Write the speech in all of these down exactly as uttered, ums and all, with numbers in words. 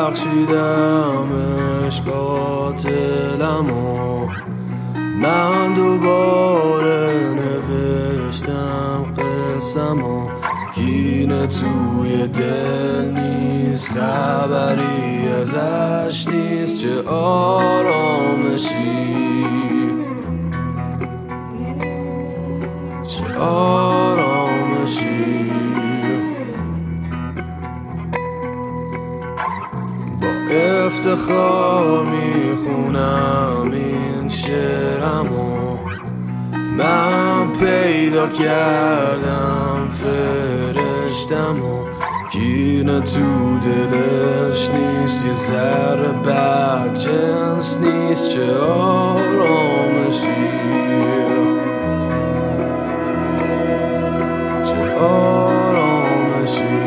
بخشیدمش قاتلمو، من دوباره نوشتم قسمو. کینه توی دل نیست، خبری ازش نیست، چه آرامشی چه آرامشی. با افتخار میخونم این شعرمو، من پیدا کردم فرشتمو. کینه تو دلش نیست، یه ذره بد جنس نیست، چه آرامشی چه آرامشی.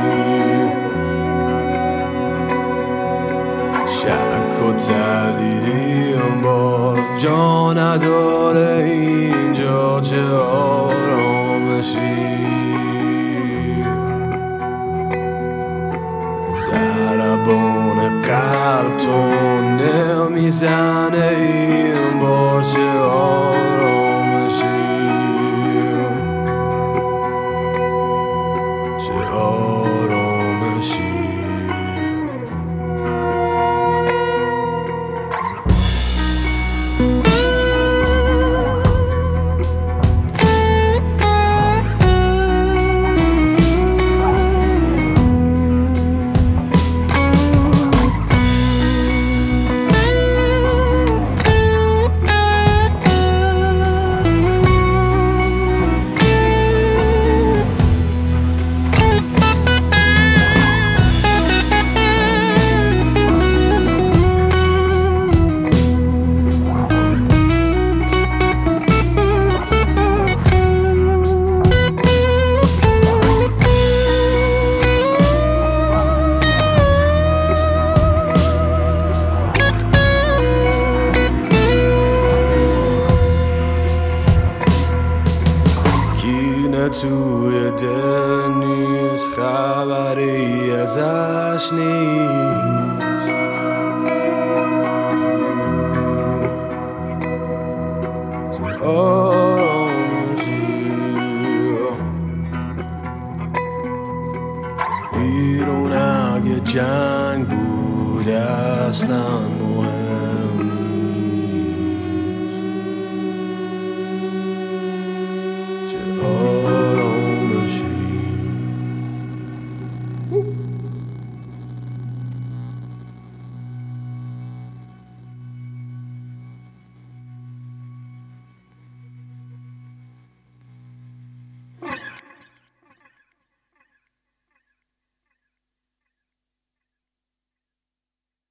شک و تردیدیم با جا نداره اینجا، چه آرامشی. ضربان قلب تو نمیزنه این با، چه آرامشی چه آرامشی. توی دل نیست، خبری ازش نیست، چه آرامشی. بیرون اگه جنگ بود اصلا مهم نیست، چه